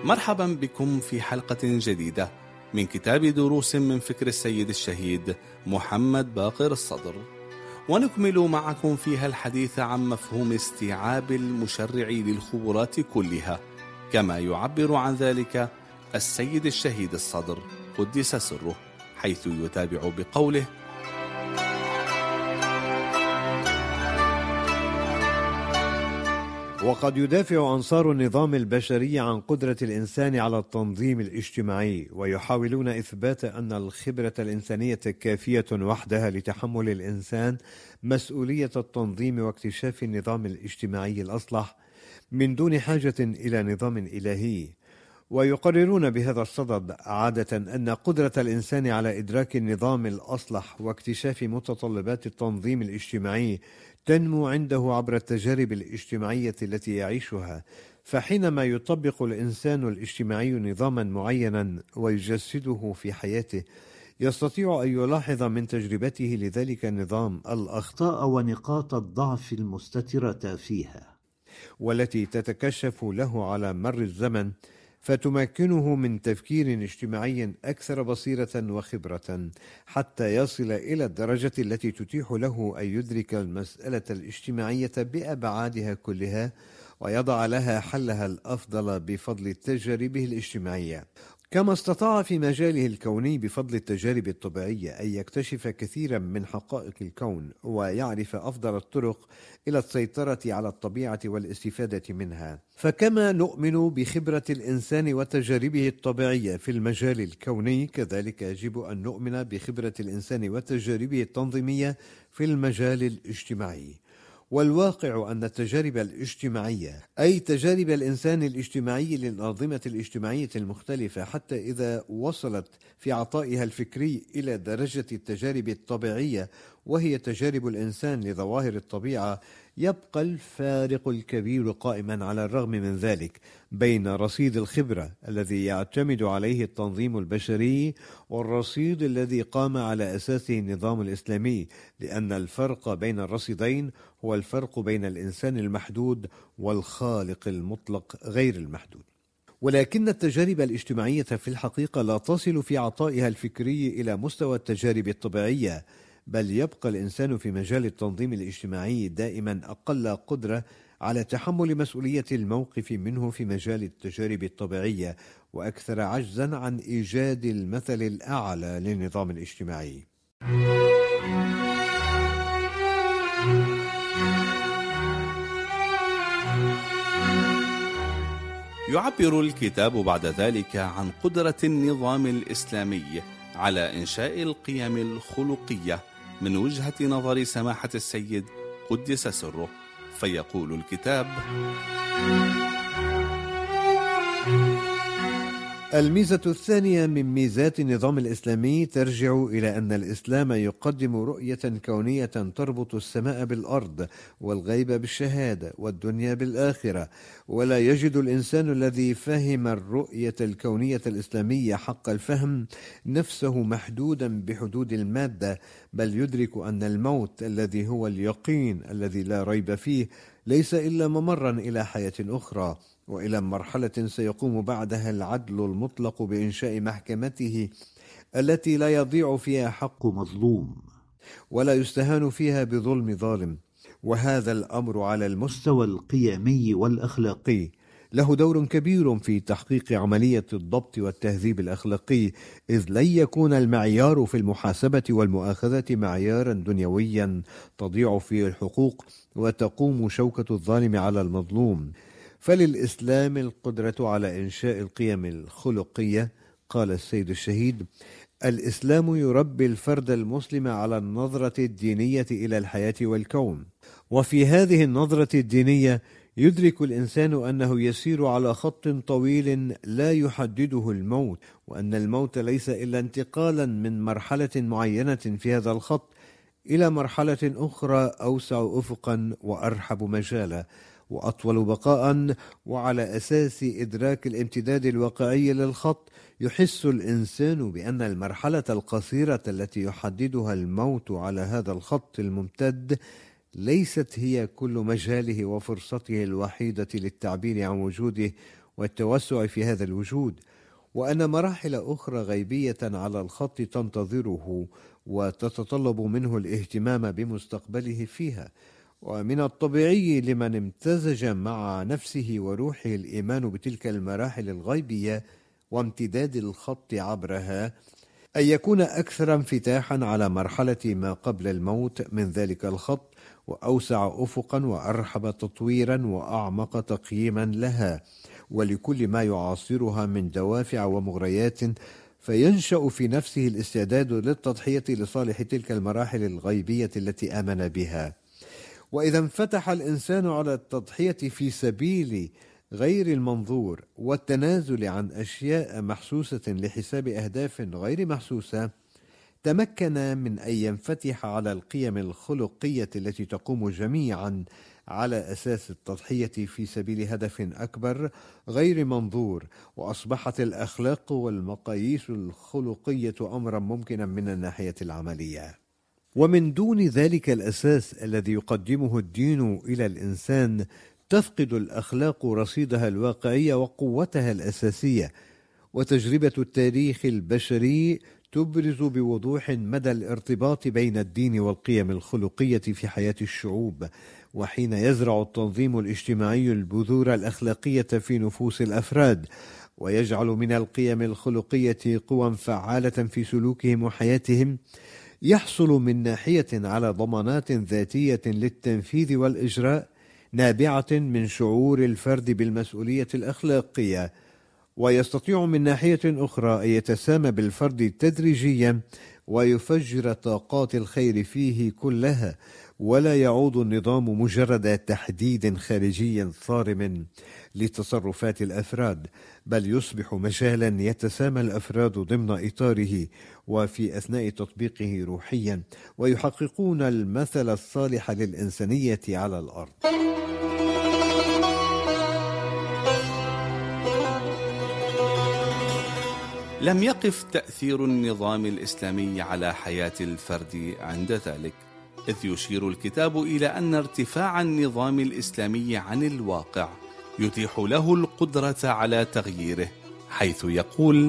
مرحبا بكم في حلقة جديدة من كتاب دروس من فكر السيد الشهيد محمد باقر الصدر، ونكمل معكم فيها الحديث عن مفهوم استيعاب المشرع للخبرات كلها كما يعبر عن ذلك السيد الشهيد الصدر قدس سره، حيث يتابع بقوله: وقد يدافع أنصار النظام البشري عن قدرة الإنسان على التنظيم الاجتماعي، ويحاولون إثبات أن الخبرة الإنسانية كافية وحدها لتحمل الإنسان مسؤولية التنظيم واكتشاف النظام الاجتماعي الأصلح من دون حاجة إلى نظام إلهي. ويقررون بهذا الصدد عادة أن قدرة الإنسان على إدراك النظام الأصلح واكتشاف متطلبات التنظيم الاجتماعي تنمو عنده عبر التجارب الاجتماعية التي يعيشها، فحينما يطبق الإنسان الاجتماعي نظاما معينا ويجسده في حياته، يستطيع أن يلاحظ من تجربته لذلك النظام الأخطاء ونقاط الضعف المستترة فيها، والتي تتكشف له على مر الزمن، فتمكنه من تفكير اجتماعي أكثر بصيرة وخبرة، حتى يصل إلى الدرجة التي تتيح له أن يدرك المسألة الاجتماعية بأبعادها كلها ويضع لها حلها الأفضل بفضل تجاربه الاجتماعية. كما استطاع في مجاله الكوني بفضل التجارب الطبيعية أن يكتشف كثيرا من حقائق الكون ويعرف أفضل الطرق إلى السيطرة على الطبيعة والاستفادة منها. فكما نؤمن بخبرة الإنسان وتجاربه الطبيعية في المجال الكوني، كذلك يجب أن نؤمن بخبرة الإنسان وتجاربه التنظيمية في المجال الاجتماعي. والواقع أن التجارب الاجتماعية، أي تجارب الإنسان الاجتماعي للأنظمة الاجتماعية المختلفة، حتى إذا وصلت في عطائها الفكري إلى درجة التجارب الطبيعية وهي تجارب الإنسان لظواهر الطبيعة، يبقى الفارق الكبير قائما على الرغم من ذلك بين رصيد الخبرة الذي يعتمد عليه التنظيم البشري والرصيد الذي قام على أساسه النظام الإسلامي، لأن الفرق بين الرصيدين هو الفرق بين الإنسان المحدود والخالق المطلق غير المحدود. ولكن التجارب الاجتماعية في الحقيقة لا تصل في عطائها الفكري إلى مستوى التجارب الطبيعية، بل يبقى الإنسان في مجال التنظيم الاجتماعي دائما أقل قدرة على تحمل مسؤولية الموقف منه في مجال التجارب الطبيعية، وأكثر عجزا عن إيجاد المثل الأعلى للنظام الاجتماعي. يعبر الكتاب بعد ذلك عن قدرة النظام الإسلامي على إنشاء القيم الخلقية من وجهة نظر سماحة السيد قدس سره، فيقول الكتاب: الميزة الثانية من ميزات النظام الإسلامي ترجع إلى أن الإسلام يقدم رؤية كونية تربط السماء بالأرض والغيب بالشهادة والدنيا بالآخرة، ولا يجد الإنسان الذي فهم الرؤية الكونية الإسلامية حق الفهم نفسه محدودا بحدود المادة، بل يدرك أن الموت الذي هو اليقين الذي لا ريب فيه ليس إلا ممرا إلى حياة أخرى، وإلى مرحلة سيقوم بعدها العدل المطلق بإنشاء محكمته التي لا يضيع فيها حق مظلوم ولا يستهان فيها بظلم ظالم. وهذا الأمر على المستوى القيمي والأخلاقي له دور كبير في تحقيق عملية الضبط والتهذيب الأخلاقي، إذ لن يكون المعيار في المحاسبة والمؤاخذة معيارا دنيويا تضيع فيه الحقوق وتقوم شوكة الظالم على المظلوم. فللإسلام القدرة على إنشاء القيم الخلقية. قال السيد الشهيد: الإسلام يربي الفرد المسلم على النظرة الدينية إلى الحياة والكون، وفي هذه النظرة الدينية يدرك الإنسان أنه يسير على خط طويل لا يحدده الموت، وأن الموت ليس إلا انتقالا من مرحلة معينة في هذا الخط إلى مرحلة أخرى أوسع أفقا وأرحب مجالا وأطول بقاء. وعلى أساس إدراك الامتداد الواقعي للخط يحس الإنسان بأن المرحلة القصيرة التي يحددها الموت على هذا الخط الممتد ليست هي كل مجاله وفرصته الوحيدة للتعبير عن وجوده والتوسع في هذا الوجود، وأن مراحل أخرى غيبية على الخط تنتظره وتتطلب منه الاهتمام بمستقبله فيها. ومن الطبيعي لمن امتزج مع نفسه وروحه الإيمان بتلك المراحل الغيبية وامتداد الخط عبرها، أن يكون أكثر انفتاحا على مرحلة ما قبل الموت من ذلك الخط، وأوسع أفقا وأرحب تطويرا وأعمق تقييما لها ولكل ما يعاصرها من دوافع ومغريات، فينشأ في نفسه الاستعداد للتضحية لصالح تلك المراحل الغيبية التي آمن بها. وإذا انفتح الإنسان على التضحية في سبيل غير المنظور والتنازل عن أشياء محسوسة لحساب أهداف غير محسوسة، تمكن من أن ينفتح على القيم الخلقية التي تقوم جميعا على أساس التضحية في سبيل هدف أكبر غير منظور، وأصبحت الأخلاق والمقاييس الخلقية أمرا ممكنا من الناحية العملية. ومن دون ذلك الأساس الذي يقدمه الدين إلى الإنسان، تفقد الأخلاق رصيدها الواقعي وقوتها الأساسية. وتجربة التاريخ البشري تبرز بوضوح مدى الارتباط بين الدين والقيم الخلقية في حياة الشعوب. وحين يزرع التنظيم الاجتماعي البذور الأخلاقية في نفوس الأفراد، ويجعل من القيم الخلقية قوى فعالة في سلوكهم وحياتهم، يحصل من ناحية على ضمانات ذاتية للتنفيذ والإجراء نابعة من شعور الفرد بالمسؤولية الأخلاقية، ويستطيع من ناحية أخرى أن يتسامى بالفرد تدريجيا ويفجر طاقات الخير فيه كلها، ولا يعود النظام مجرد تحديد خارجي صارم لتصرفات الأفراد، بل يصبح مجالا يتسامى الأفراد ضمن إطاره وفي أثناء تطبيقه روحيا، ويحققون المثل الصالح للإنسانية على الأرض. لم يقف تأثير النظام الإسلامي على حياة الفرد عند ذلك، إذ يشير الكتاب إلى أن ارتفاع النظام الإسلامي عن الواقع يتيح له القدرة على تغييره، حيث يقول: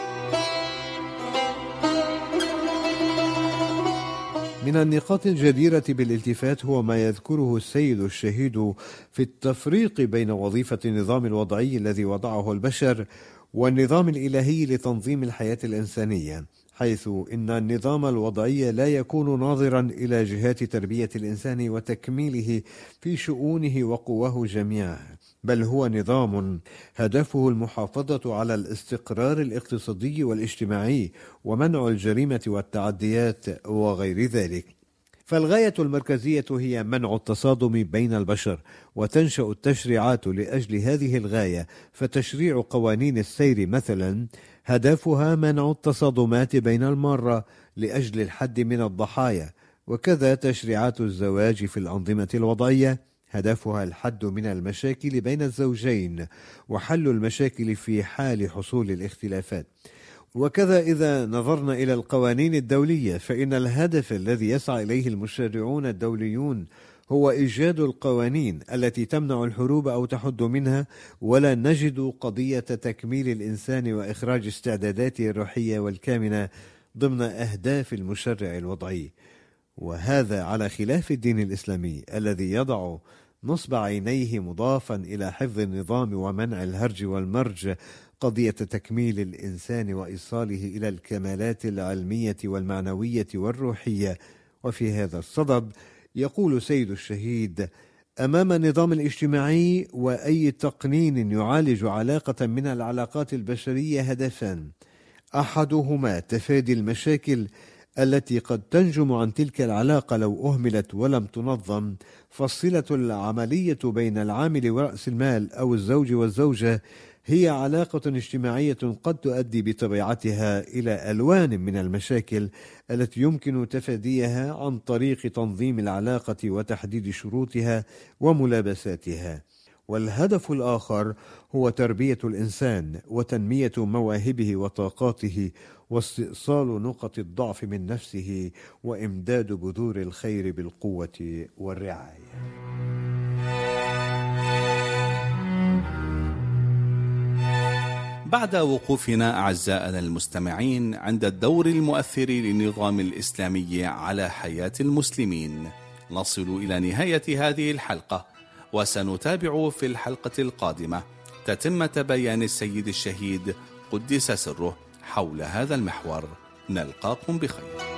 من النقاط الجديرة بالالتفات هو ما يذكره السيد الشهيد في التفريق بين وظيفة النظام الوضعي الذي وضعه البشر والنظام الإلهي لتنظيم الحياة الإنسانية، حيث إن النظام الوضعي لا يكون ناظرا إلى جهات تربية الإنسان وتكميله في شؤونه وقواه جميعها، بل هو نظام هدفه المحافظة على الاستقرار الاقتصادي والاجتماعي ومنع الجريمة والتعديات وغير ذلك. فالغاية المركزية هي منع التصادم بين البشر، وتنشأ التشريعات لأجل هذه الغاية، فتشريع قوانين السير مثلا هدفها منع التصادمات بين المارة لأجل الحد من الضحايا، وكذا تشريعات الزواج في الأنظمة الوضعية هدفها الحد من المشاكل بين الزوجين وحل المشاكل في حال حصول الاختلافات. وكذا إذا نظرنا إلى القوانين الدولية، فإن الهدف الذي يسعى إليه المشرعون الدوليون هو إيجاد القوانين التي تمنع الحروب أو تحد منها، ولا نجد قضية تكميل الإنسان وإخراج استعداداته الروحية والكامنة ضمن أهداف المشرع الوضعي. وهذا على خلاف الدين الإسلامي الذي يضع نصب عينيه مضافا إلى حفظ النظام ومنع الهرج والمرج قضية تكميل الإنسان وإيصاله إلى الكمالات العلمية والمعنوية والروحية. وفي هذا الصدد يقول سيد الشهيد: أمام النظام الاجتماعي وأي تقنين يعالج علاقة من العلاقات البشرية هدفان: أحدهما تفادي المشاكل التي قد تنجم عن تلك العلاقة لو أهملت ولم تنظم، فالصلة العملية بين العامل ورأس المال أو الزوج والزوجة هي علاقة اجتماعية قد تؤدي بطبيعتها إلى ألوان من المشاكل التي يمكن تفاديها عن طريق تنظيم العلاقة وتحديد شروطها وملابساتها. والهدف الآخر هو تربية الإنسان وتنمية مواهبه وطاقاته واستئصال نقط الضعف من نفسه وإمداد بذور الخير بالقوة والرعاية. بعد وقوفنا أعزائنا المستمعين عند الدور المؤثر للنظام الإسلامي على حياة المسلمين، نصل إلى نهاية هذه الحلقة، وسنتابع في الحلقة القادمة تتمة بيان السيد الشهيد قدس سره حول هذا المحور. نلقاكم بخير.